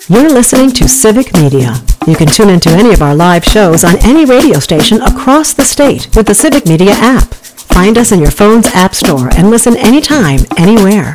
You're listening to Civic Media. You can tune into any of our live shows on any radio station across the state with the Civic Media app. Find us in your phone's app store and listen anytime, anywhere.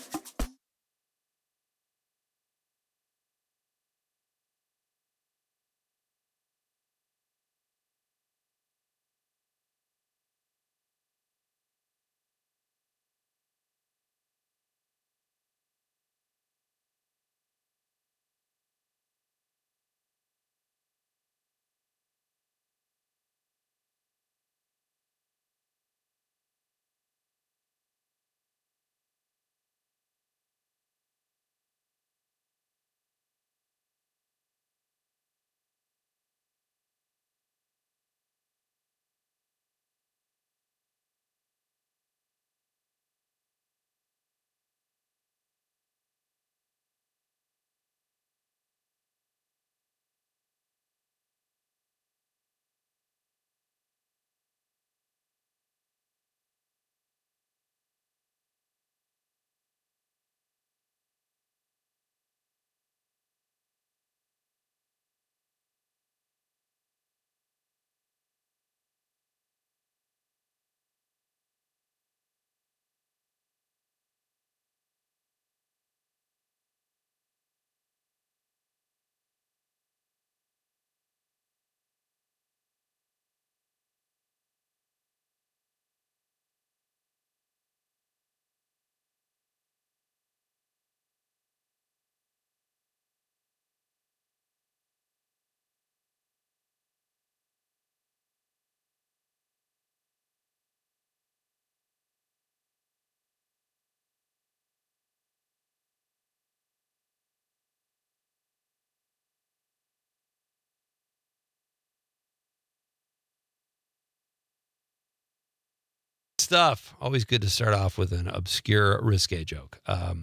Stuff. Always good to start off with an obscure, risque joke.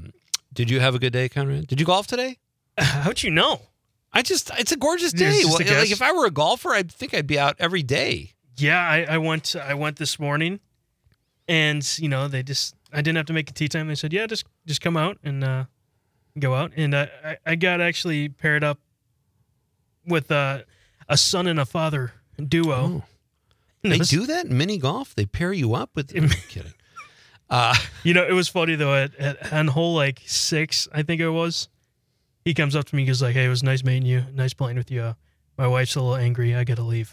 Did you have a good day, Conrad? Did you golf today? How'd you know? It's a gorgeous day. Just a guess? Like if I were a golfer, I think I'd be out every day. Yeah, I went this morning, and I didn't have to make a tee time. They said, yeah, just come out and go out, and I got actually paired up with a son and a father duo. Oh. They do that in mini golf? They pair you up with... I'm kidding. It was funny, though. On hole, 6, I think it was, he comes up to me and goes, hey, it was nice meeting you. Nice playing with you. My wife's a little angry. I got to leave.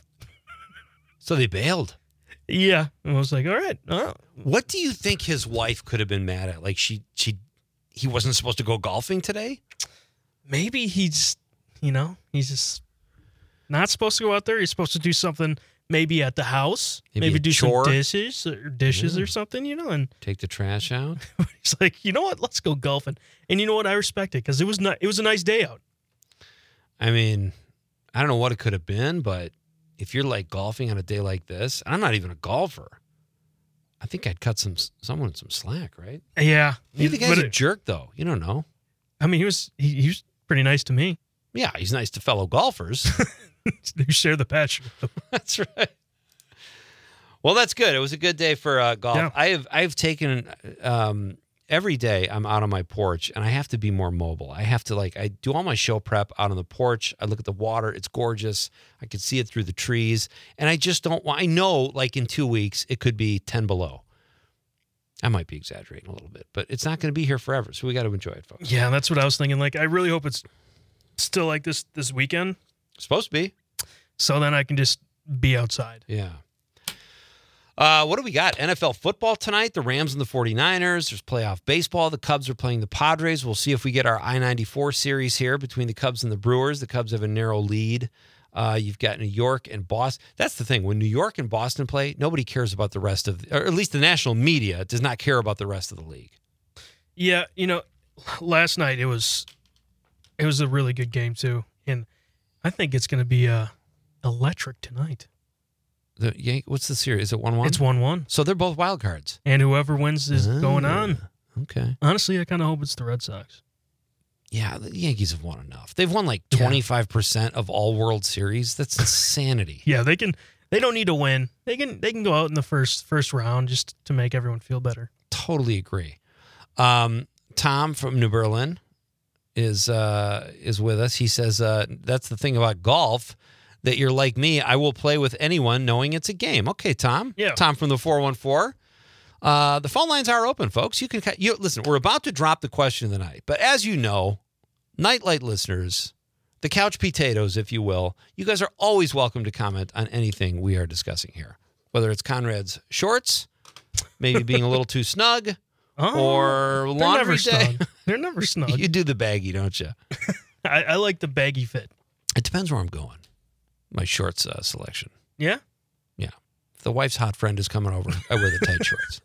So they bailed? Yeah. And I was like, all right. What do you think his wife could have been mad at? Like, he wasn't supposed to go golfing today? Maybe he's just not supposed to go out there. He's supposed to do something... Maybe at the house, maybe do chore. some dishes or something, and take the trash out. He's like, you know what? Let's go golfing. And you know what? I respect it because it was a nice day out. I mean, I don't know what it could have been, but if you're like golfing on a day like this, and I'm not even a golfer, I think I'd cut someone some slack, right? Yeah. Maybe the guy's a jerk, though. You don't know. I mean, he was pretty nice to me. Yeah, he's nice to fellow golfers. You share the passion with them. That's right. Well, that's good. It was a good day for golf. Yeah. I've taken every day I'm out on my porch, and I have to be more mobile. I have to I do all my show prep out on the porch. I look at the water. It's gorgeous. I can see it through the trees, and I just don't want. I know in 2 weeks it could be 10 below. I might be exaggerating a little bit, but it's not going to be here forever, so we got to enjoy it, folks. Yeah, that's what I was thinking. I really hope it's still like this weekend. Supposed to be. So then I can just be outside. Yeah. What do we got? NFL football tonight. The Rams and the 49ers. There's playoff baseball. The Cubs are playing the Padres. We'll see if we get our I-94 series here between the Cubs and the Brewers. The Cubs have a narrow lead. You've got New York and Boston. That's the thing. When New York and Boston play, nobody cares about the rest of, or at least the national media does not care about the rest of the league. Yeah, last night it was a really good game too, and I think it's going to be electric tonight. What's the series? Is it 1-1? It's 1-1. So they're both wild cards. And whoever wins is going on. Okay. Honestly, I kind of hope it's the Red Sox. Yeah, the Yankees have won enough. They've won 25% of all World Series. That's insanity. Yeah, they don't need to win. They can go out in the first round just to make everyone feel better. Totally agree. Tom from New Berlin is with us. He says that's the thing about golf, that you're like me. I will play with anyone knowing it's a game. Okay, Tom. Yeah. Tom from the 414. The phone lines are open, folks. You can listen. We're about to drop the question of the night, but as you know, Nightlight listeners, the couch potatoes, if you will, you guys are always welcome to comment on anything we are discussing here, whether it's Conrad's shorts, maybe being a little too snug, or laundry day. They're never snug. You do the baggy, don't you? I like the baggy fit. It depends where I'm going. My shorts selection. Yeah? Yeah. If the wife's hot friend is coming over, I wear the tight shorts.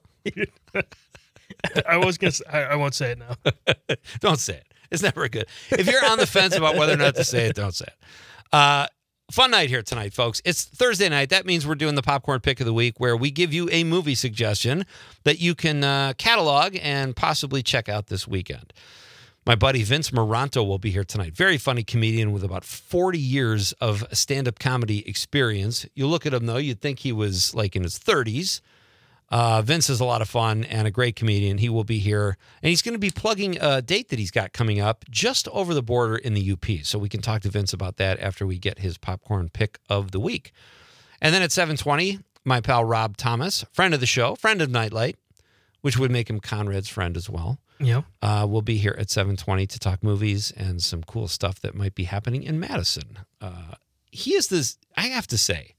I was gonna say, I won't say it now. Don't say it. It's never good. If you're on the fence about whether or not to say it, don't say it. Fun night here tonight, folks. It's Thursday night. That means we're doing the Popcorn Pick of the Week, where we give you a movie suggestion that you can catalog and possibly check out this weekend. My buddy Vince Moranto will be here tonight. Very funny comedian with about 40 years of stand-up comedy experience. You look at him, though, you'd think he was like in his 30s. Vince is a lot of fun and a great comedian. He will be here, and he's going to be plugging a date that he's got coming up just over the border in the UP. So we can talk to Vince about that after we get his Popcorn Pick of the Week. And then at 7:20, my pal Rob Thomas, friend of the show, friend of Nightlight, which would make him Conrad's friend as well. Yeah. We'll be here at 7:20 to talk movies and some cool stuff that might be happening in Madison. He is this, I have to say,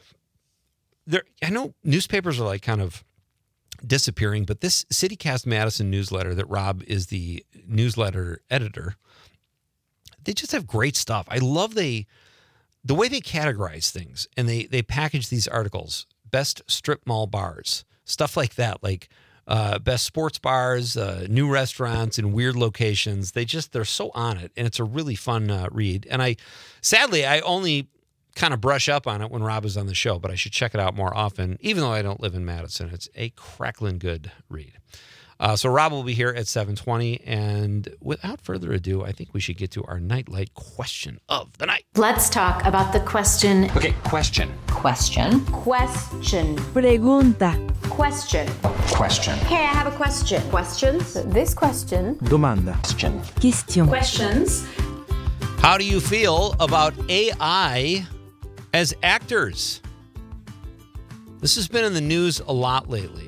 I know newspapers are like kind of disappearing, but this CityCast Madison newsletter that Rob is the newsletter editor, they just have great stuff. I love the way they categorize things, and they package these articles. Best strip mall bars, stuff like that, like best sports bars, new restaurants in weird locations. They're so on it, and it's a really fun read. And sadly, I only kind of brush up on it when Rob is on the show, but I should check it out more often, even though I don't live in Madison. It's a crackling good read. So Rob will be here at 7:20, and without further ado, I think we should get to our Nightlight question of the night. Let's talk about the question. Okay, question. Question. Question. Pregunta. Question. Question. Hey, I have a question. Questions? This question. Domanda. Question. Question. Questions. How do you feel about AI as actors? This has been in the news a lot lately.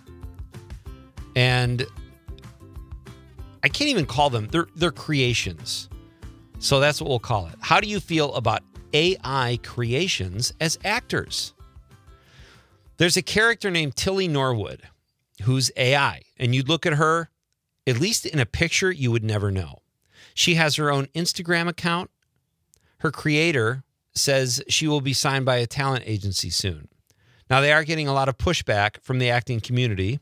And I can't even call them, they're creations. So that's what we'll call it. How do you feel about AI creations as actors? There's a character named Tilly Norwood who's AI, and you'd look at her, at least in a picture, you would never know. She has her own Instagram account. Her creator says she will be signed by a talent agency soon. Now, they are getting a lot of pushback from the acting community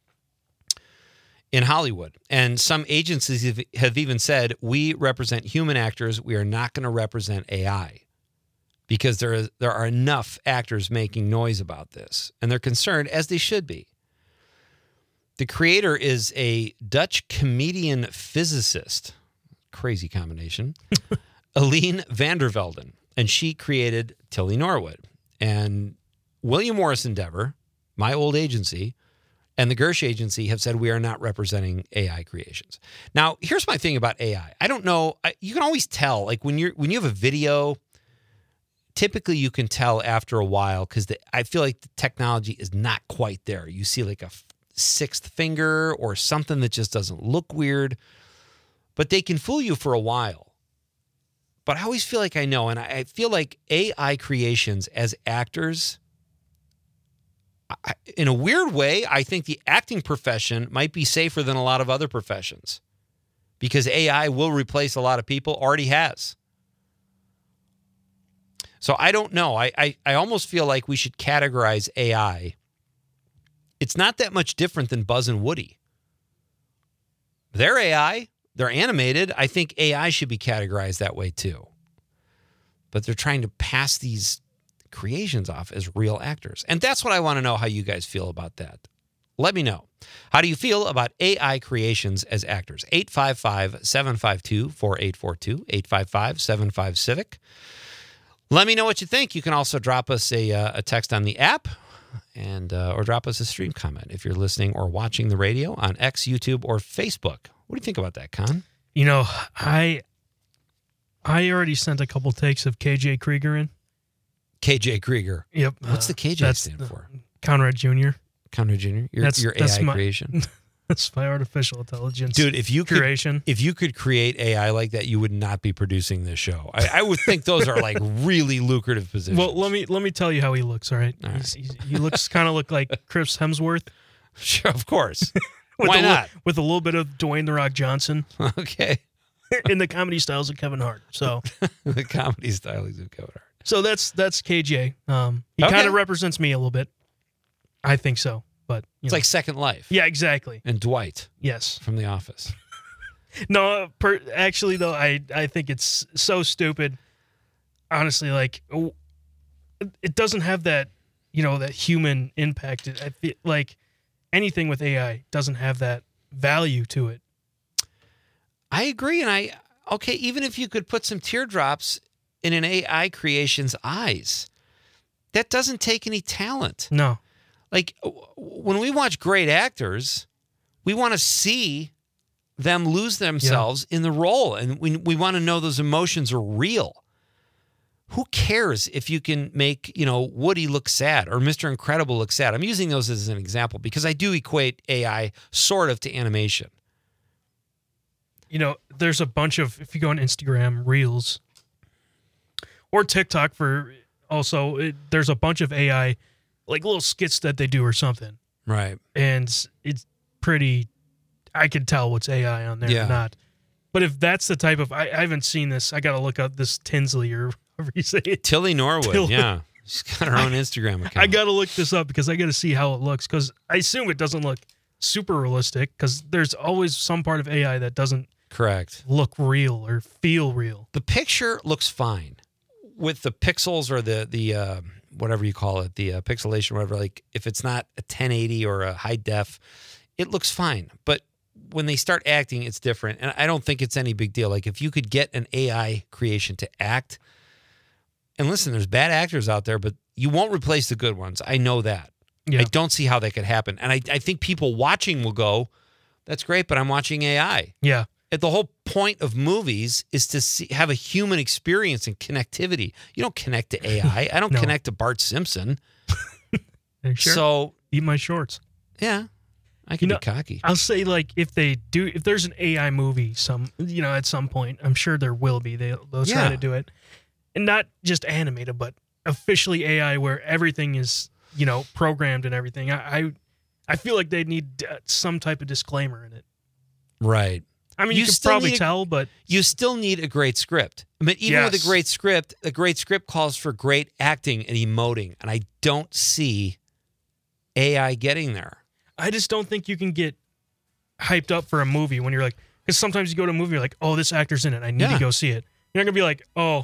in Hollywood. And some agencies have even said, we represent human actors. We are not going to represent AI, because there are enough actors making noise about this. And they're concerned, as they should be. The creator is a Dutch comedian physicist. Crazy combination. Aline van der Velden. And she created Tilly Norwood. And William Morris Endeavor, my old agency, and the Gersh Agency have said we are not representing AI creations. Now, here's my thing about AI. I don't know. You can always tell, like when you have a video, typically you can tell after a while, because I feel like the technology is not quite there. You see like a sixth finger or something that just doesn't look weird, but they can fool you for a while. But I always feel like I know, and I feel like AI creations as actors, in a weird way, I think the acting profession might be safer than a lot of other professions, because AI will replace a lot of people, already has. So I don't know. I almost feel like we should categorize AI. It's not that much different than Buzz and Woody. They're AI. They're animated. I think AI should be categorized that way too. But they're trying to pass these creations off as real actors. And that's what I want to know, how you guys feel about that. Let me know. How do you feel about AI creations as actors? 855-752-4842, 855-75-CIVIC. Let me know what you think. You can also drop us a text on the app, and or drop us a stream comment if you're listening or watching the radio on X, YouTube, or Facebook. What do you think about that, Con? You know, I already sent a couple takes of KJ Krieger in. KJ Krieger. Yep. What's the KJ stand for? Conrad Jr. Conrad Jr. Your that's AI my creation. That's my artificial intelligence. Dude, if you curation. if you could create AI like that, you would not be producing this show. I would think those are like really lucrative positions. Well, let me tell you how he looks. All right, he looks kind of look like Chris Hemsworth. Sure, of course. With Why not? With a little bit of Dwayne the Rock Johnson. Okay. In the comedy styles of Kevin Hart. So the comedy stylings of Kevin Hart. So that's KJ. He Okay. kind of represents me a little bit. I think so. But It's like Second Life. yeah, exactly. And Dwight Yes. from The Office. No, actually though, I think it's so stupid. Honestly, like it doesn't have that, that human impact. I feel like anything with AI doesn't have that value to it. I agree. And even if you could put some teardrops in an AI creation's eyes, that doesn't take any talent. No. Like when we watch great actors, we want to see them lose themselves in the role. And we want to know those emotions are real. Who cares if you can make, Woody look sad or Mr. Incredible look sad? I'm using those as an example because I do equate AI sort of to animation. There's a bunch of, if you go on Instagram, Reels or TikTok there's a bunch of AI, like little skits that they do or something. Right. And it's pretty, I can tell what's AI on there or not. But if that's the type of, I haven't seen this. I got to look up this Tinsley or however you say it. Tilly Norwood, yeah. She's got her own Instagram account. I got to look this up because I got to see how it looks because I assume it doesn't look super realistic because there's always some part of AI that doesn't Correct. look real or feel real. The picture looks fine with the pixels or the whatever you call it, the pixelation, whatever. Like if it's not a 1080 or a high def, it looks fine. But when they start acting, it's different. And I don't think it's any big deal. Like if you could get an AI creation to act, and listen, there's bad actors out there, but you won't replace the good ones. I know that. Yeah. I don't see how that could happen. And I think people watching will go, that's great, but I'm watching AI. Yeah. The whole point of movies is to have a human experience and connectivity. You don't connect to AI. I don't No. connect to Bart Simpson. Sure. So, Eat my shorts. yeah, I can be cocky. I'll say like if there's an AI movie at some point, I'm sure there will be. They'll try to do it. And not just animated, but officially AI where everything is, programmed and everything. I feel like they need some type of disclaimer in it. Right. I mean, you could probably tell, but you still need a great script. But even with a great script calls for great acting and emoting. And I don't see AI getting there. I just don't think you can get hyped up for a movie when you're like, because sometimes you go to a movie, you're like, oh, this actor's in it. I need to go see it. You're not going to be like, oh,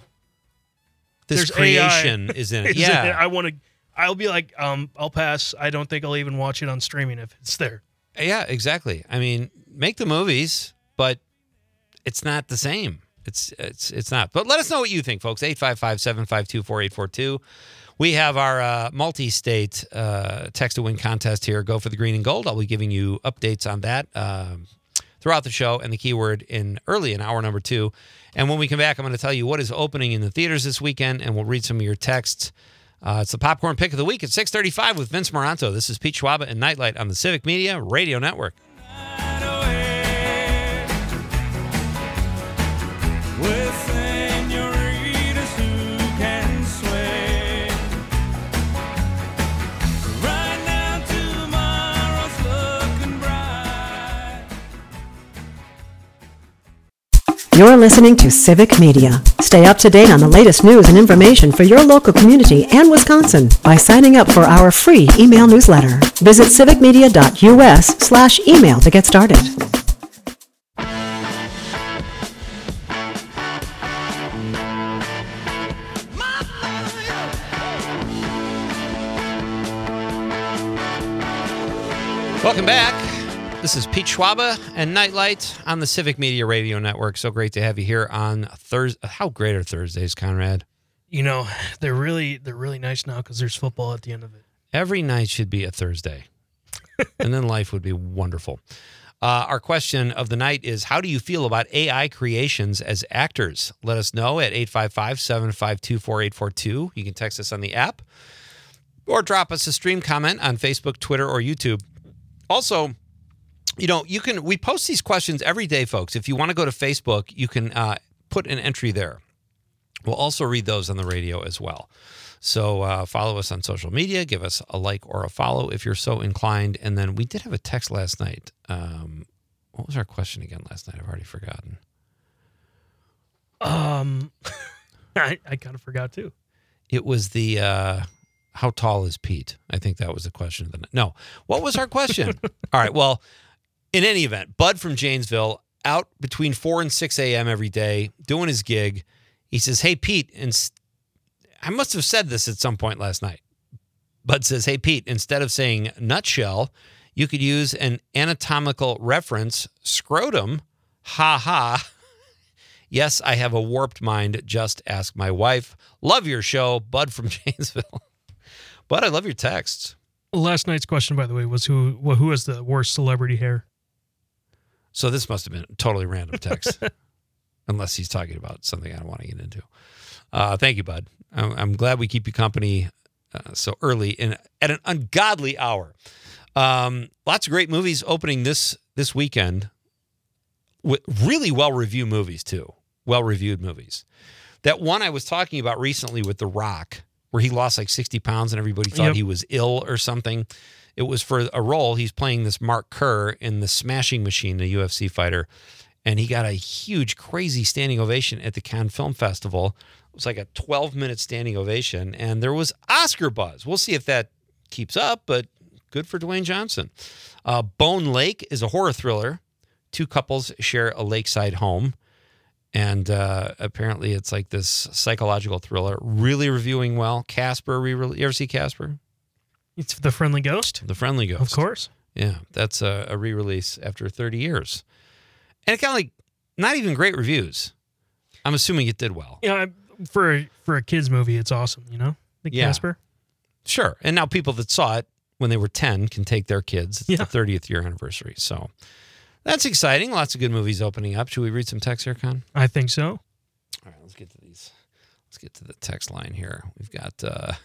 this there's creation AI is in it. is Yeah. in it. I'll be like, I'll pass. I don't think I'll even watch it on streaming if it's there. Yeah, exactly. I mean, make the movies, but it's not the same. It's not. But let us know what you think, folks. 855-752-4842. We have our multi-state text-to-win contest here. Go for the green and gold. I'll be giving you updates on that throughout the show and the keyword early in hour number 2. And when we come back, I'm going to tell you what is opening in the theaters this weekend, and we'll read some of your texts. It's the Popcorn Pick of the Week at 6:35 with Vince Moranto. This is Pete Schwaba and Nightlight on the Civic Media Radio Network. You're listening to Civic Media. Stay up to date on the latest news and information for your local community and Wisconsin by signing up for our free email newsletter. Visit civicmedia.us/email to get started. Welcome back. This is Pete Schwaba and Nightlight on the Civic Media Radio Network. So great to have you here on Thursday. How great are Thursdays, Conrad? They're really nice now because there's football at the end of it. Every night should be a Thursday, and then life would be wonderful. Our question of the night is, how do you feel about AI creations as actors? Let us know at 855-752-4842. You can text us on the app or drop us a stream comment on Facebook, Twitter, or YouTube. Also, we post these questions every day, folks. If you want to go to Facebook, you can put an entry there. We'll also read those on the radio as well. So follow us on social media. Give us a like or a follow if you're so inclined. And then we did have a text last night. What was our question again last night? I've already forgotten. I kind of forgot too. It was the how tall is Pete? I think that was the question of the night. No. What was our question? All right. Well, in any event, Bud from Janesville, out between 4 and 6 a.m. every day, doing his gig. He says, hey, Pete, and I must have said this at some point last night. Bud says, hey, Pete, instead of saying nutshell, you could use an anatomical reference, scrotum. Ha ha. Yes, I have a warped mind. Just ask my wife. Love your show. Bud from Janesville. Bud, I love your texts. Last night's question, by the way, was who has the worst celebrity hair? So this must have been a totally random text. Unless he's talking about something I don't want to get into. Thank you, Bud. I'm glad we keep you company so early and at an ungodly hour. Lots of great movies opening this weekend. With really well-reviewed movies, too. Well-reviewed movies. That one I was talking about recently with The Rock, where he lost like 60 pounds and everybody thought he was ill or something. It was for a role. He's playing this Mark Kerr in The Smashing Machine, the UFC fighter. And he got a huge, crazy standing ovation at the Cannes Film Festival. It was like a 12-minute standing ovation, and there was Oscar buzz. We'll see if that keeps up, but good for Dwayne Johnson. Bone Lake is a horror thriller. Two couples share a lakeside home, and apparently it's like this psychological thriller. Really reviewing well. Casper, you ever see Casper? It's The Friendly Ghost? The Friendly Ghost. Of course. Yeah, that's a re-release after 30 years. And it got like not even great reviews. I'm assuming it did well. Yeah, for a kids movie, it's awesome. The Casper. Sure. And now people that saw it when they were 10 can take their kids. It's the 30th year anniversary. So that's exciting. Lots of good movies opening up. Should we read some texts here, Con? I think so. All right, let's get to these. Let's get to the text line here. We've got. I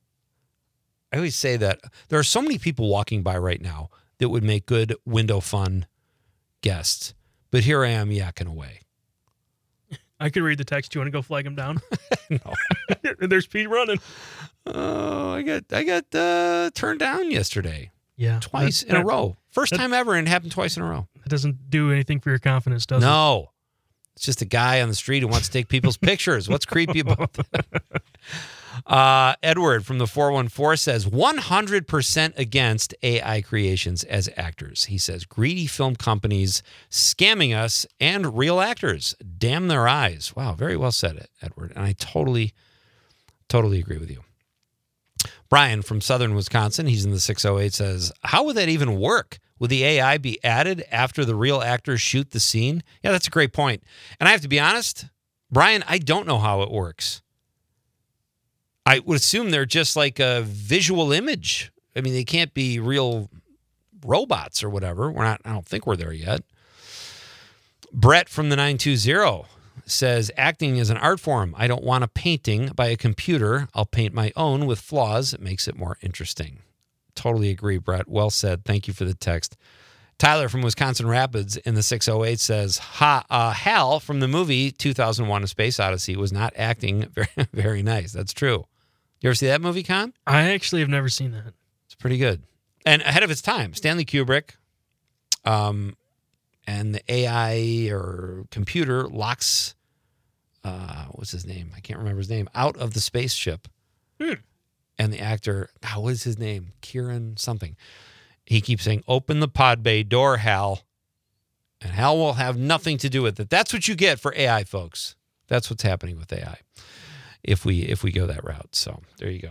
always say that there are so many people walking by right now that would make good window fun guests. But here I am yakking away. I could read the text. Do you want to go flag him down? No. There's Pete running. Oh, I got turned down yesterday. Yeah. Twice in a row. First time ever, and it happened twice in a row. It doesn't do anything for your confidence, does it? No. It's just a guy on the street who wants to take people's pictures. What's creepy about that? Edward from the 414 says 100% against AI creations as actors. He says greedy film companies scamming us and real actors. Damn their eyes. Wow, very well said, Edward. And I totally agree with you. Brian from Southern Wisconsin, he's in the 608, says, how would that even work? Would the AI be added after the real actors shoot the scene? Yeah, that's a great point. And I have to be honest, Brian, I don't know how it works. I would assume they're just like a visual image. I mean, they can't be real robots or whatever. I don't think we're there yet. Brett from the 920 says, acting is an art form. I don't want a painting by a computer. I'll paint my own with flaws. It makes it more interesting. Totally agree, Brett. Well said. Thank you for the text. Tyler from Wisconsin Rapids in the 608 says, Hal from the movie 2001: A Space Odyssey was not acting very, very nice. That's true. You ever see that movie, Con? I actually have never seen that. It's pretty good. And ahead of its time. Stanley Kubrick and the AI or computer locks, what's his name? I can't remember his name, out of the spaceship. And the actor, what is his name? Kieran something. He keeps saying, open the pod bay door, Hal. And Hal will have nothing to do with it. That's what you get for AI, folks. That's what's happening with AI. If we go that route. So there you go.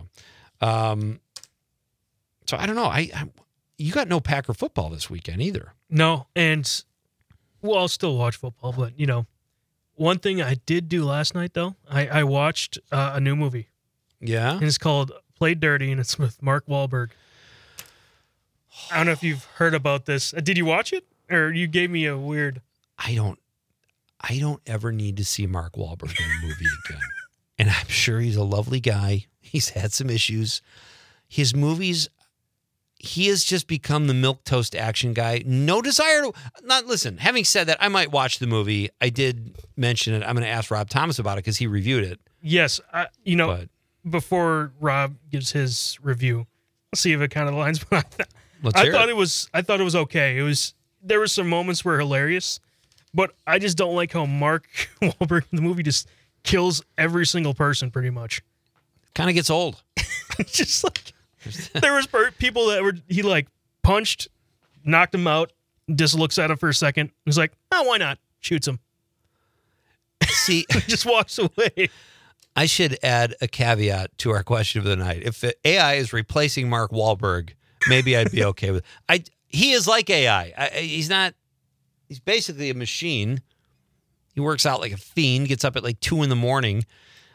So I don't know. You got no Packer football this weekend either. No, and I'll still watch football, but one thing I did do last night though, I watched a new movie. Yeah, and it's called Played Dirty, and it's with Mark Wahlberg. I don't know if you've heard about this. Did you watch it? Or you gave me a weird. I don't ever need to see Mark Wahlberg in a movie again. And I'm sure he's a lovely guy. He's had some issues. His movies, he has just become the milquetoast action guy. No desire to listen. Having said that, I might watch the movie. I did mention it. I'm going to ask Rob Thomas about it because he reviewed it. Yes, before Rob gives his review, I'll see if it kind of aligns. But I thought it was okay. There were some moments were hilarious, but I just don't like how Mark Wahlberg in the movie just kills every single person pretty much. Kind of gets old. Just like there was people that he like punched, knocked him out, just looks at him for a second. He's like, oh, why not? Shoots him. See, just walks away. I should add a caveat to our question of the night. If AI is replacing Mark Wahlberg, maybe I'd be okay with it. He is like AI. He's basically a machine. He works out like a fiend, gets up at like 2 a.m.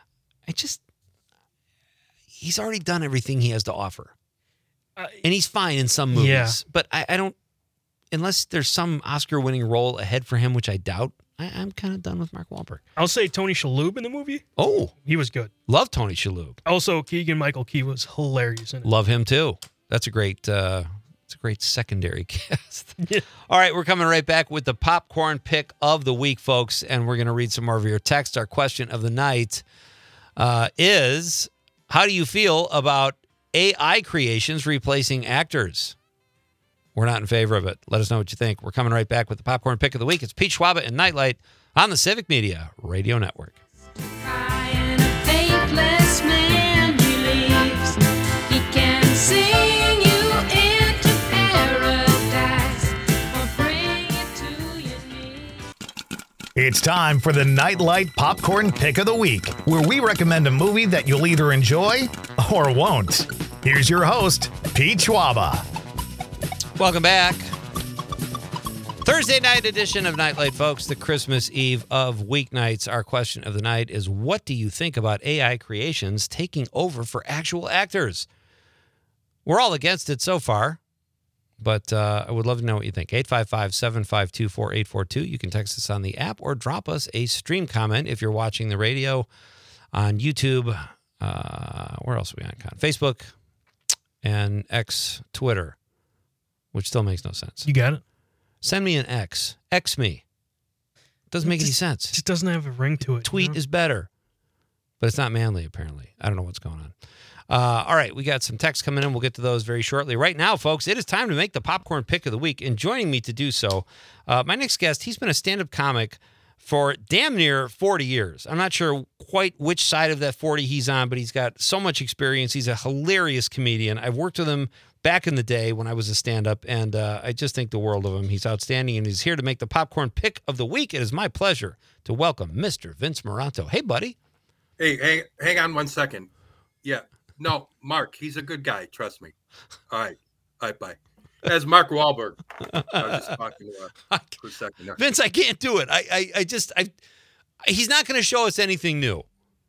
He's already done everything he has to offer. And he's fine in some movies. Yeah. But I don't, unless there's some Oscar-winning role ahead for him, which I doubt, I'm kind of done with Mark Wahlberg. I'll say Tony Shalhoub in the movie. Oh. He was good. Love Tony Shalhoub. Also, Keegan-Michael Key was hilarious in it. Love him too. That's a great secondary cast. Yeah. All right, we're coming right back with the popcorn pick of the week, folks, and we're going to read some more of your text. Our question of the night is, how do you feel about AI creations replacing actors? We're not in favor of it. Let us know what you think. We're coming right back with the popcorn pick of the week. It's Pete Schwaba and Nightlight on the Civic Media Radio Network. It's time for the Nightlight Popcorn Pick of the Week, where we recommend a movie that you'll either enjoy or won't. Here's your host, Pete Schwaba. Welcome back. Thursday night edition of Nightlight, folks, the Christmas Eve of weeknights. Our question of the night is, what do you think about AI creations taking over for actual actors? We're all against it so far. But I would love to know what you think. 855-752-4842. You can text us on the app or drop us a stream comment if you're watching the radio on YouTube. Where else are we on? Facebook and X, Twitter, which still makes no sense. You got it? Send me an X. X me. Doesn't make any sense. It just doesn't have a ring to it. Tweet is better. But it's not manly, apparently. I don't know what's going on. All right, we got some texts coming in. We'll get to those very shortly. Right now, folks, it is time to make the popcorn pick of the week. And joining me to do so, my next guest, he's been a stand-up comic for damn near 40 years. I'm not sure quite which side of that 40 he's on, but he's got so much experience. He's a hilarious comedian. I've worked with him back in the day when I was a stand-up, and I just think the world of him. He's outstanding, and he's here to make the popcorn pick of the week. It is my pleasure to welcome Mr. Vince Moranto. Hey, buddy. Hey, hang on 1 second. Yeah. No, Mark, he's a good guy. Trust me. All right, bye. As Mark Wahlberg. I was just talking for a second. Vince, I can't do it. He's not going to show us anything new.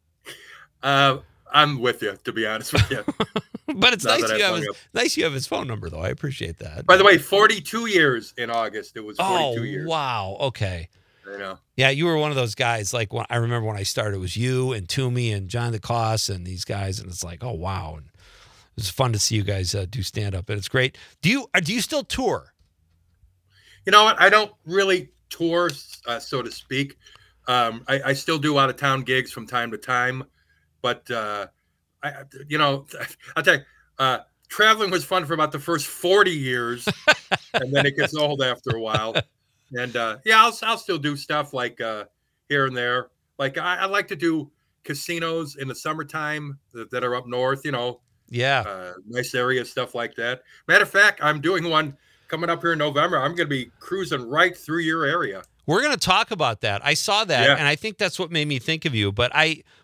I'm with you, to be honest with you. But it's nice you have his phone number, though. I appreciate that. By the way, 42 years in August. It was 42 years. Oh, wow. Okay. I know. Yeah, you were one of those guys. Like, I remember when I started, it was you and Toomey and John DeCoste and these guys, and it's like, oh wow, and it was fun to see you guys do stand up, and it's great. Do you still tour? You know what? I don't really tour, so to speak. I still do out of town gigs from time to time, but I'll tell you, traveling was fun for about the first 40 years, and then it gets old after a while. And I'll still do stuff like here and there. Like I like to do casinos in the summertime that are up north. Nice area, stuff like that. Matter of fact, I'm doing one coming up here in November. I'm going to be cruising right through your area. We're going to talk about that. I saw that, and I think that's what made me think of you. But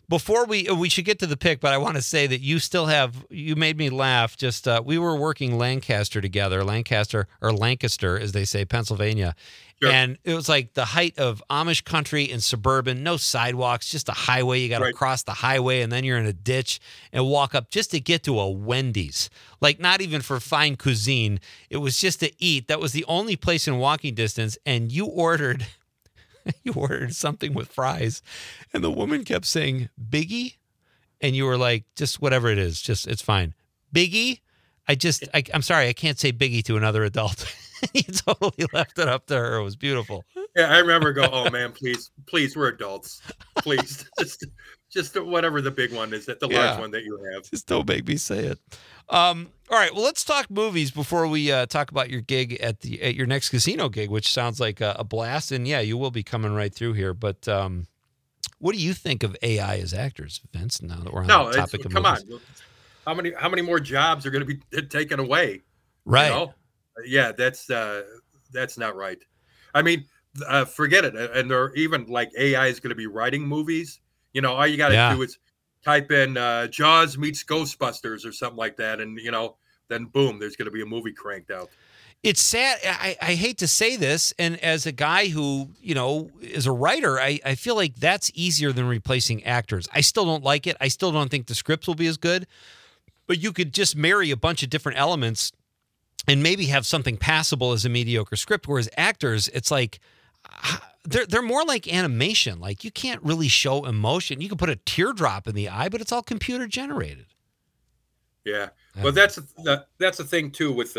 Before we should get to the pick, but I want to say that you made me laugh. Just we were working Lancaster together, Lancaster as they say, Pennsylvania. Sure. And it was like the height of Amish country and suburban, no sidewalks, just a highway. You got to cross the highway and then you're in a ditch and walk up just to get to a Wendy's. Like not even for fine cuisine. It was just to eat. That was the only place in walking distance. And you ordered something with fries and the woman kept saying, Biggie? And you were like, just whatever it is, just it's fine. Biggie? I'm sorry, I can't say Biggie to another adult. He totally left it up to her. It was beautiful. Yeah, I remember oh man, please, we're adults. Please, just whatever the big one is, the large one that you have. Just don't make me say it. All right, well, let's talk movies before we talk about your gig at your next casino gig, which sounds like a blast. And yeah, you will be coming right through here. But what do you think of AI as actors, Vince? Now that we're on the topic of movies. Come on, how many more jobs are going to be taken away? Right. You know? Yeah, that's not right. I mean, forget it. And they're even like AI is going to be writing movies. You know, all you got to do is type in Jaws meets Ghostbusters or something like that, and then boom, there's going to be a movie cranked out. It's sad. I hate to say this, and as a guy who is a writer, I feel like that's easier than replacing actors. I still don't like it. I still don't think the scripts will be as good, but you could just marry a bunch of different elements and maybe have something passable as a mediocre script. Whereas actors, it's like they're more like animation. Like you can't really show emotion. You can put a teardrop in the eye, but it's all computer generated. Yeah, well, that's the thing too. With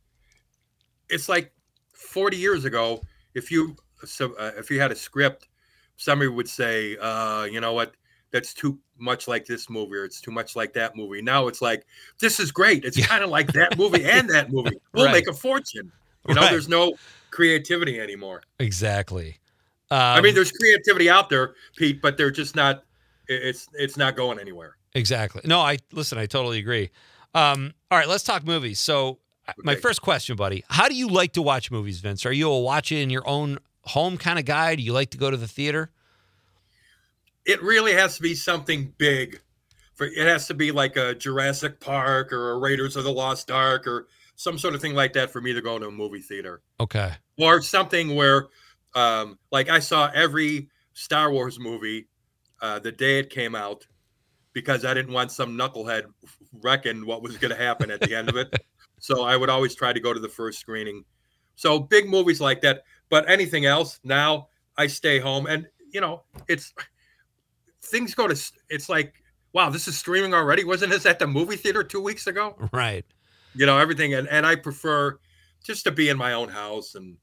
it's like 40 years ago. If you had a script, somebody would say, you know what? That's too much like this movie, or it's too much like that movie. Now it's like, this is great. It's kind of like that movie and that movie. We'll make a fortune. There's no creativity anymore. Exactly. I mean, there's creativity out there, Pete, but they're just not. It's not going anywhere. Exactly. No, I totally agree. All right, let's talk movies. So, my first question, buddy, how do you like to watch movies, Vince? Are you a watch it in your own home kind of guy? Do you like to go to the theater? It really has to be something big. It has to be like a Jurassic Park or a Raiders of the Lost Ark or some sort of thing like that for me to go to a movie theater. Okay. Or something where, like I saw every Star Wars movie the day it came out because I didn't want some knucklehead reckon what was going to happen at the end of it. So I would always try to go to the first screening. So big movies like that. But anything else, now I stay home. And, it's like, wow, this is streaming already. Wasn't this at the movie theater 2 weeks ago? Right. Everything. And I prefer just to be in my own house and,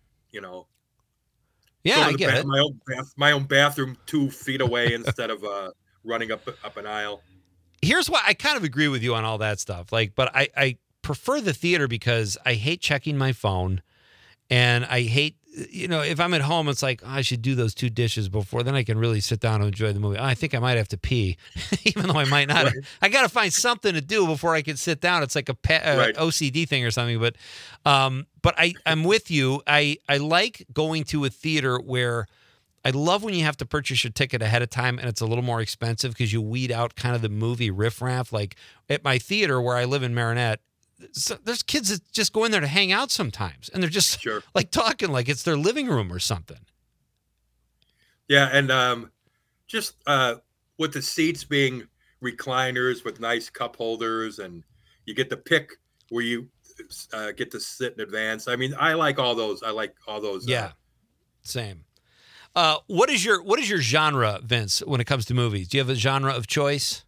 yeah, I get it. My own bathroom 2 feet away instead of running up an aisle. Here's why I kind of agree with you on all that stuff. But I prefer the theater because I hate checking my phone, and I hate, if I'm at home, it's like, I should do those 2 dishes before, then I can really sit down and enjoy the movie. I think I might have to pee, even though I might not. Right. I got to find something to do before I can sit down. It's like a OCD thing or something. But I'm with you. I like going to a theater where I love when you have to purchase your ticket ahead of time and it's a little more expensive because you weed out kind of the movie riffraff. Like at my theater where I live in Marinette, so there's kids that just go in there to hang out sometimes, and they're just like talking like it's their living room or something. Yeah, and just with the seats being recliners with nice cup holders, and you get to pick where you get to sit in advance. I mean, I like all those. Yeah, same. What is your genre, Vince, when it comes to movies? Do you have a genre of choice?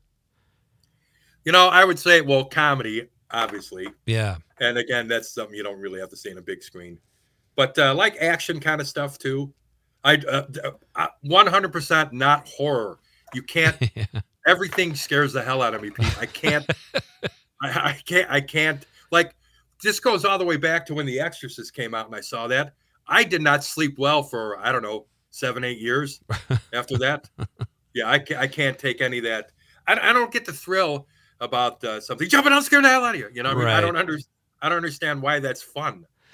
I would say, comedy. Obviously. Yeah. And again, that's something you don't really have to see on a big screen. But like action kind of stuff too. I 100% not horror. You can't. Everything scares the hell out of me, Pete. I can't. I can't. Like this goes all the way back to when The Exorcist came out, and I saw that. I did not sleep well for 7-8 years after that. Yeah, I can't take any of that. I don't get the thrill about something jumping out, scaring the hell out of you. Right. I don't understand why that's fun.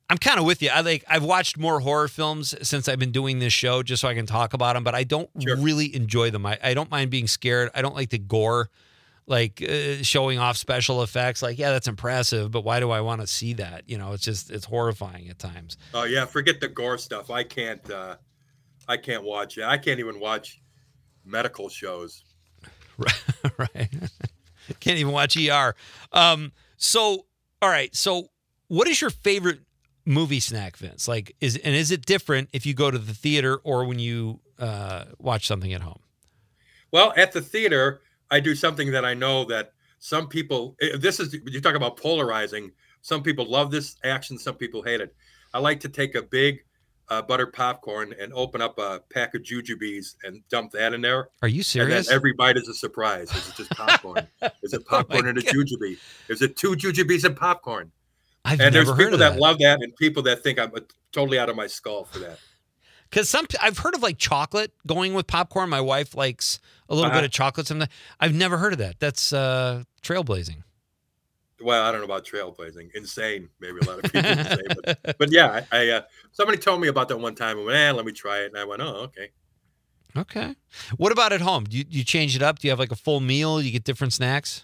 I'm kind of with you. I've watched more horror films since I've been doing this show just so I can talk about them, but I don't really enjoy them. I don't mind being scared. I don't like the gore, like showing off special effects. Like, yeah, that's impressive, but why do I want to see that? You know, it's horrifying at times. Oh yeah, forget the gore stuff. I can't watch it. I can't even watch medical shows. Right. Can't even watch ER. So, all right. So what is your favorite movie snack, Vince? Like, is it different if you go to the theater or when you watch something at home? Well, at the theater, I do something that I know that some people, you talk about polarizing. Some people love this action. Some people hate it. I like to take a big buttered popcorn and open up a pack of jujubes and dump that in there. Are you serious? And then every bite is a surprise. Is it just popcorn? Is it popcorn and a jujube? Is it 2 jujubes and popcorn? There's people that love that and people that think I'm totally out of my skull for that. Because I've heard of like chocolate going with popcorn. My wife likes a little bit of chocolate. Something I've never heard of that. That's trailblazing. Well, I don't know about trailblazing. Insane, maybe a lot of people say. But yeah, I somebody told me about that one time. I went, let me try it. And I went, oh, okay. Okay. What about at home? Do you change it up? Do you have like a full meal? You get different snacks?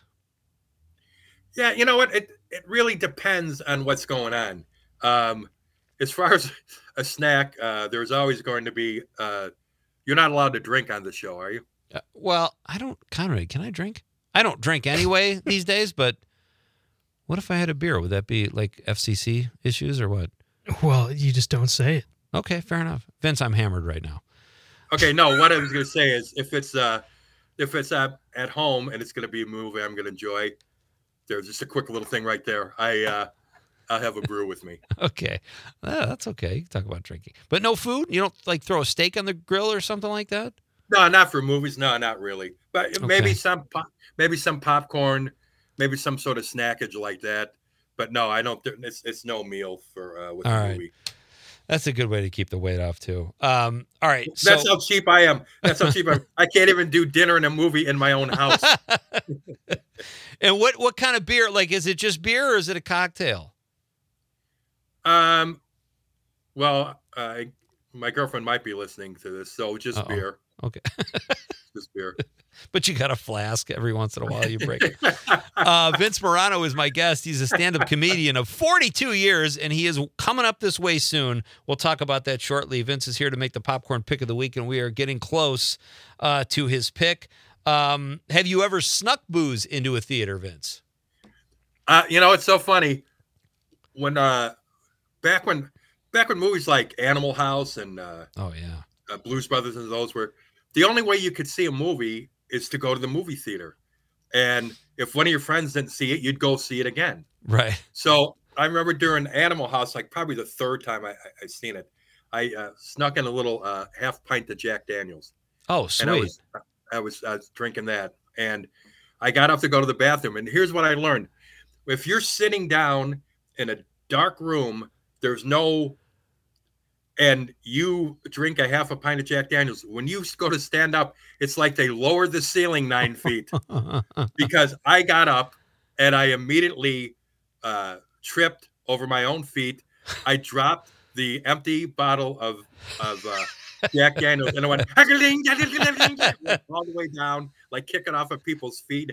Yeah, you know what? It really depends on what's going on. As far as a snack, there's always going to be. You're not allowed to drink on the show, are you? Well, I don't. Conrad, can I drink? I don't drink anyway these days. But what if I had a beer? Would that be like FCC issues or what? Well, you just don't say it. Okay, fair enough. Vince, I'm hammered right now. Okay, no. What I was going to say is, if it's at home and it's going to be a movie I'm going to enjoy, there's just a quick little thing right there. I'll have a brew with me. Okay. That's okay. You can talk about drinking. But no food? You don't like throw a steak on the grill or something like that? No, not for movies. No, not really. But maybe some popcorn, maybe some sort of snackage like that. But no, I don't. It's no meal for with the movie. That's a good way to keep the weight off too. All right. That's how cheap I am. That's how cheap I am. I can't even do dinner and a movie in my own house. And what kind of beer? Like, is it just beer or is it a cocktail? Well, my girlfriend might be listening to this, so just beer. Okay. Just beer. But you got a flask every once in a while you break it. Vince Morano is my guest. He's a stand-up comedian of 42 years, and he is coming up this way soon. We'll talk about that shortly. Vince is here to make the popcorn pick of the week, and we are getting close to his pick. Have you ever snuck booze into a theater, Vince? It's so funny. When back when movies like Animal House and Blues Brothers and those were, the only way you could see a movie is to go to the movie theater. And if one of your friends didn't see it, you'd go see it again. Right. So I remember during Animal House, like probably the third time I seen it, I snuck in a little half pint of Jack Daniels. Oh, sweet. And I was drinking that. And I got up to go to the bathroom. And here's what I learned. If you're sitting down in a dark room, and you drink a half a pint of Jack Daniels, when you go to stand up, it's like they lowered the ceiling 9 feet. Because I got up and I immediately tripped over my own feet. I dropped the empty bottle of Jack Daniels and I went all the way down, like kicking off of people's feet.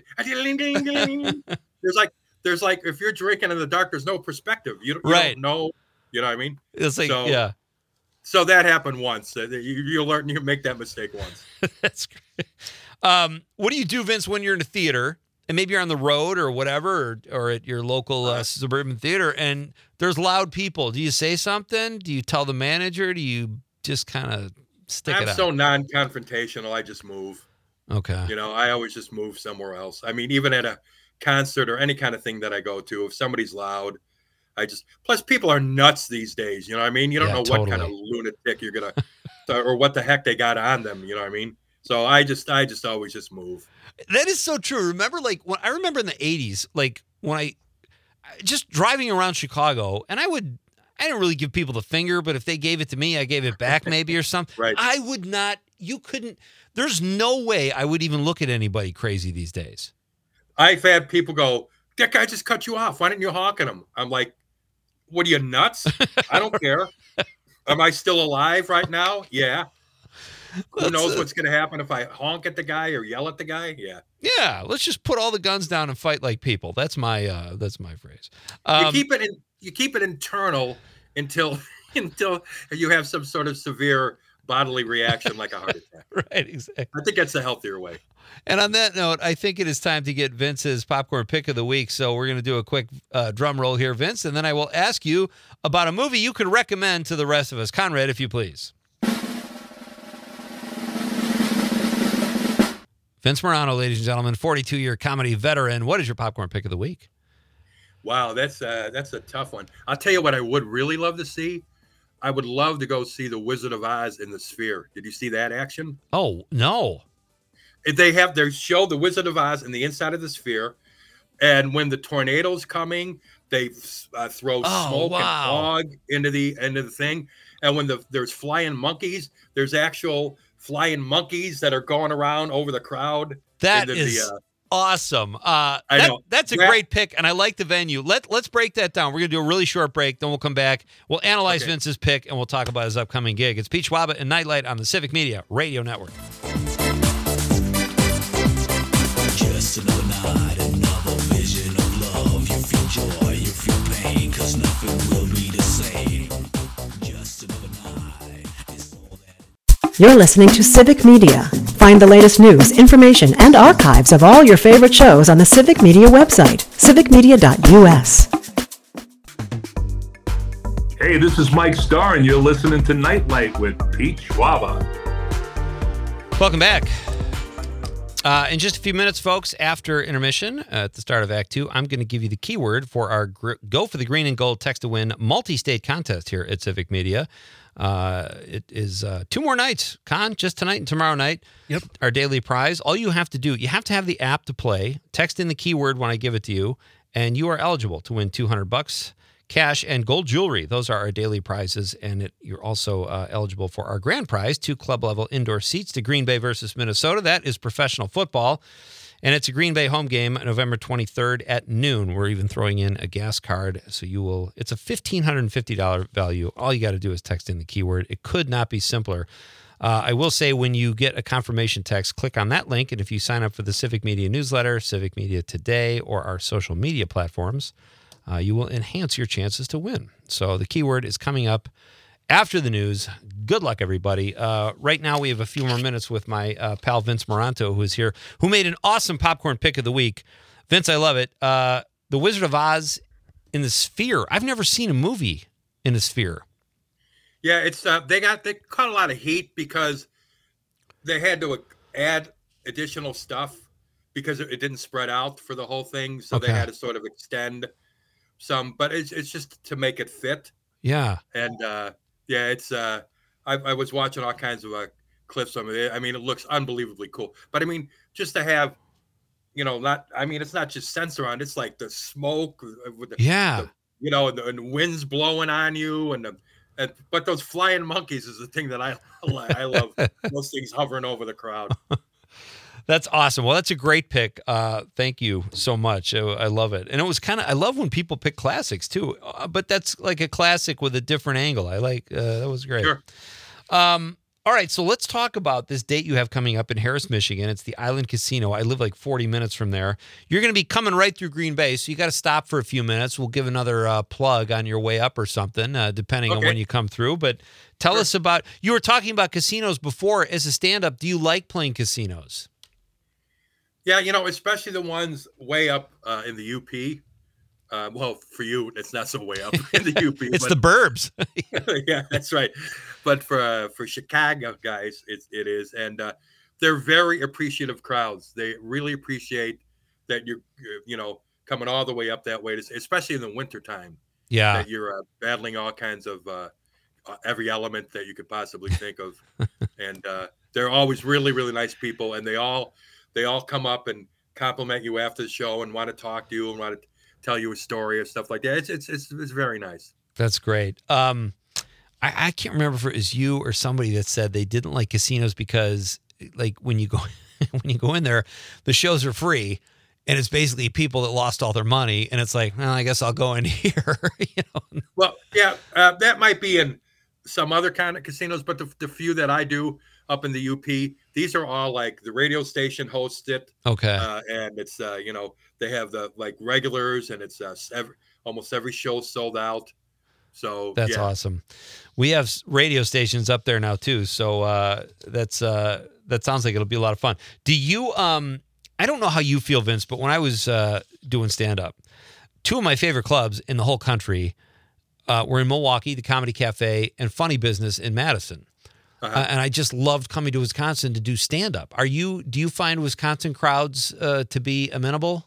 There's like if you're drinking in the dark, there's no perspective. You don't know. You know what I mean? It's like So that happened once. You learn. You make that mistake once. That's great. What do you do, Vince, when you're in a theater and maybe you're on the road or whatever, or at your local suburban theater, and there's loud people? Do you say something? Do you tell the manager? Do you just kind of stick it out? I'm so non-confrontational. I just move. Okay. I always just move somewhere else. I mean, even at a concert or any kind of thing that I go to, if somebody's loud, plus people are nuts these days. You know what I mean? You don't know what kind of lunatic you're going to, or what the heck they got on them. You know what I mean? So I just always just move. That is so true. Remember, like when I remember in the 80s, like when I just driving around Chicago, and I didn't really give people the finger, but if they gave it to me, I gave it back maybe or something. Right. I would not, there's no way I would even look at anybody crazy these days. I've had people go, that guy just cut you off. Why didn't you honk at him? I'm like, What are you, nuts? I don't care. Am I still alive right now? Yeah. Who knows what's going to happen if I honk at the guy or yell at the guy? Yeah. Yeah, let's just put all the guns down and fight like people. That's my phrase. You keep it internal until you have some sort of severe bodily reaction like a heart attack. Right, exactly. I think that's the healthier way. And on that note, I think it is time to get Vince's popcorn pick of the week. So we're going to do a quick drum roll here, Vince, and then I will ask you about a movie you could recommend to the rest of us. Conrad, if you please. Vince Morano, ladies and gentlemen, 42-year comedy veteran. What is your popcorn pick of the week? Wow, that's a tough one. I'll tell you what I would really love to see. I would love to go see The Wizard of Oz in the Sphere. Did you see that action? Oh, no. They show The Wizard of Oz in the inside of the Sphere, and when the tornado's coming, they throw smoke and fog into the thing. And when there's flying monkeys, there's actual flying monkeys that are going around over the crowd. That is awesome. I know. That's a great pick, and I like the venue. Let's break that down. We're going to do a really short break, then we'll come back. We'll analyze Vince's pick, and we'll talk about his upcoming gig. It's Pete Schwaba and Nightlight on the Civic Media Radio Network. Just another night, another vision of love. You feel joy, you feel pain, because nothing will be the same. Just another night. You're listening to Civic Media. Find the latest news, information, and archives of all your favorite shows on the Civic Media website, civicmedia.us. Hey, this is Mike Starr, and you're listening to Nightlight with Pete Schwaba. Welcome back. In just a few minutes, folks, after intermission at the start of Act 2, I'm going to give you the keyword for our Go for the Green and Gold Text to Win multi-state contest here at Civic Media. It is 2 more nights, Con, just tonight and tomorrow night. Yep. Our daily prize. All you have to do, you have to have the app to play. Text in the keyword when I give it to you, and you are eligible to win $200. Cash and gold jewelry. Those are our daily prizes, and you're also eligible for our grand prize, 2 club-level indoor seats to Green Bay versus Minnesota. That is professional football, and it's a Green Bay home game, November 23rd at noon. We're even throwing in a gas card, so it's a $1,550 value. All you got to do is text in the keyword. It could not be simpler. I will say when you get a confirmation text, click on that link, and if you sign up for the Civic Media newsletter, Civic Media Today, or our social media platforms, you will enhance your chances to win. So the keyword is coming up after the news. Good luck, everybody. Right now, we have a few more minutes with my pal Vince Moranto, who is here, who made an awesome popcorn pick of the week. Vince, I love it. The Wizard of Oz in the Sphere. I've never seen a movie in the Sphere. Yeah, it's they caught a lot of heat because they had to add additional stuff because it didn't spread out for the whole thing. So they had to sort of extend some, but it's just to make it fit. Yeah. And it's I was watching all kinds of clips of it. I mean, it looks unbelievably cool. But I mean, just to have, it's not just censor on. It's like the smoke with the, and the wind's blowing on you, but those flying monkeys is the thing that I love. Those things hovering over the crowd. That's awesome. Well, that's a great pick. Thank you so much. I love it. And it was I love when people pick classics too, but that's like a classic with a different angle. I like, that was great. Sure. All right. So let's talk about this date you have coming up in Harris, Michigan. It's the Island Casino. I live like 40 minutes from there. You're going to be coming right through Green Bay, so you got to stop for a few minutes. We'll give another plug on your way up or something, depending on when you come through. But tell us about, you were talking about casinos before. As a stand-up, do you like playing casinos? Yeah, especially the ones way up in the UP. Well, for you, it's not so way up in the UP. It's the burbs. Yeah, that's right. But for Chicago guys, it is, and they're very appreciative crowds. They really appreciate that you're coming all the way up that way, especially in the wintertime. Yeah, that you're battling all kinds of every element that you could possibly think of, and they're always really, really nice people, and they all come up and compliment you after the show and want to talk to you and want to tell you a story and stuff like that. It's very nice. That's great. I can't remember if it was you or somebody that said they didn't like casinos because, like, when you go in there, the shows are free, and it's basically people that lost all their money, and it's like, well, I guess I'll go in here. Well, yeah, that might be in some other kind of casinos, but the few that I do up in the UP, these are all like the radio station hosts it. Okay. And it's they have the like regulars, and it's almost every show sold out. So that's awesome. We have radio stations up there now too. So that sounds like it'll be a lot of fun. Do you? I don't know how you feel, Vince, but when I was doing stand up, two of my favorite clubs in the whole country were in Milwaukee, the Comedy Cafe, and Funny Business in Madison. And I just loved coming to Wisconsin to do stand up. Do you find Wisconsin crowds to be amenable?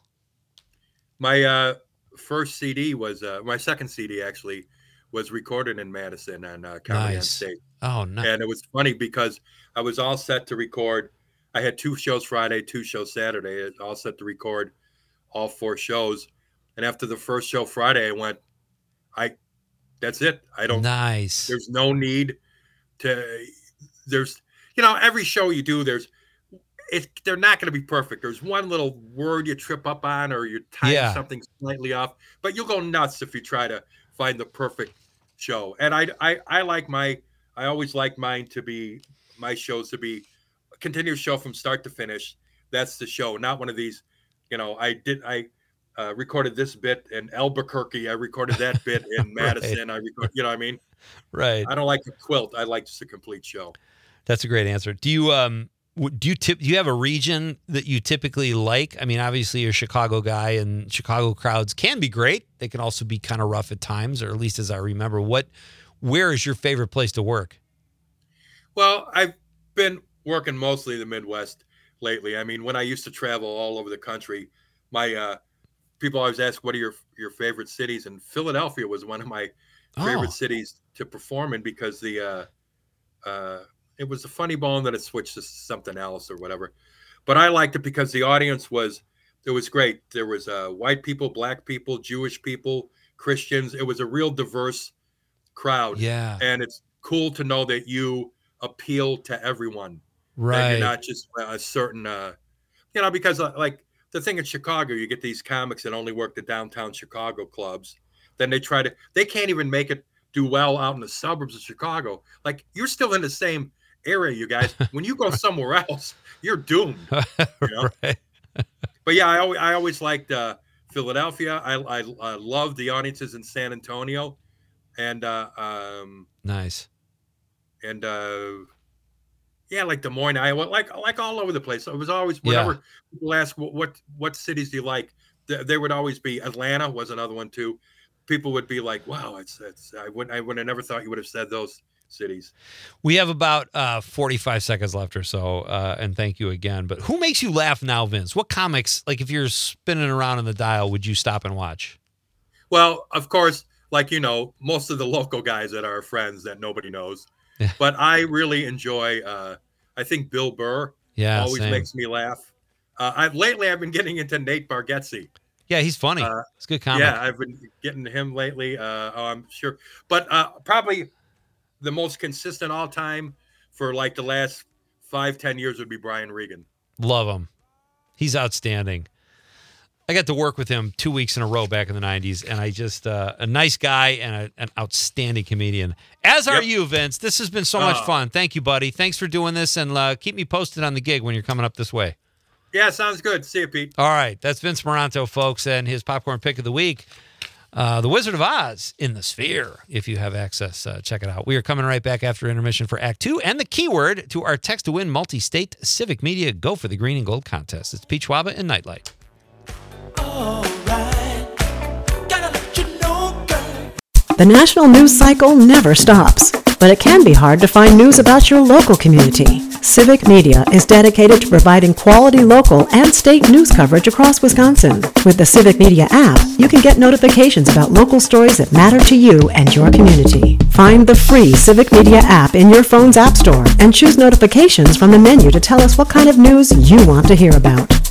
My first CD was my second CD actually was recorded in Madison on Comedy on State. Oh, nice. And it was funny because I was all set to record. I had 2 shows Friday, 2 shows Saturday, all set to record all 4 shows. And after the first show Friday, I went, that's it. I don't. Nice. There's no need to. There's, every show you do, they're not going to be perfect. There's one little word you trip up on, or you time something slightly off, but you'll go nuts if you try to find the perfect show. And I always like my shows to be a continuous show from start to finish. That's the show, not one of these. I recorded this bit in Albuquerque. I recorded that bit in Madison. Right. I record, what I mean? Right. I don't like a quilt. I like just a complete show. That's a great answer. Do you have a region that you typically like? I mean, obviously you're a Chicago guy, and Chicago crowds can be great. They can also be kind of rough at times, or at least as I remember. Where is your favorite place to work? Well, I've been working mostly the Midwest lately. I mean, when I used to travel all over the country, my people always ask, what are your favorite cities? And Philadelphia was one of my favorite cities to perform in, because it was a funny bone that it switched to something else or whatever. But I liked it because the audience was great. There was white people, black people, Jewish people, Christians. It was a real diverse crowd. Yeah. And it's cool to know that you appeal to everyone. Right. And you're not just a certain, because like the thing in Chicago, you get these comics that only work the downtown Chicago clubs. Then they can't even make it do well out in the suburbs of Chicago. Like, you're still in the same area, you guys. When you go somewhere else, you're doomed. Right. But yeah, I always liked Philadelphia. I love the audiences in San Antonio, and nice. And like Des Moines, Iowa, like all over the place. It was always, whenever people ask what cities do you like, there would always be. Atlanta was another one too. People would be like, wow, I would have never thought you would have said those cities. We have about 45 seconds left or so, and thank you again. But who makes you laugh now, Vince? What comics, like if you're spinning around in the dial, would you stop and watch? Well, of course, like, most of the local guys that are friends that nobody knows. Yeah. But I really enjoy, I think Bill Burr always makes me laugh. Lately, I've been getting into Nate Bargatze. Yeah, he's funny. It's a good comic. Yeah, I've been getting to him lately. I'm sure. But probably the most consistent all time for like the last 5-10 years would be Brian Regan. Love him. He's outstanding. I got to work with him 2 weeks in a row back in the 90s, and I just a nice guy and an outstanding comedian. As are you, Vince. This has been so much fun. Thank you, buddy. Thanks for doing this, and keep me posted on the gig when you're coming up this way. Yeah, sounds good. See you, Pete. All right. That's Vince Moranto, folks, and his popcorn pick of the week. The Wizard of Oz in the Sphere. If you have access, check it out. We are coming right back after intermission for Act 2 and the keyword to our Text to Win multi-state civic media Go for the Green and Gold contest. It's Pete Schwaba and Nightlight. The national news cycle never stops, but it can be hard to find news about your local community. Civic Media is dedicated to providing quality local and state news coverage across Wisconsin. With the Civic Media app, you can get notifications about local stories that matter to you and your community. Find the free Civic Media app in your phone's app store and choose notifications from the menu to tell us what kind of news you want to hear about.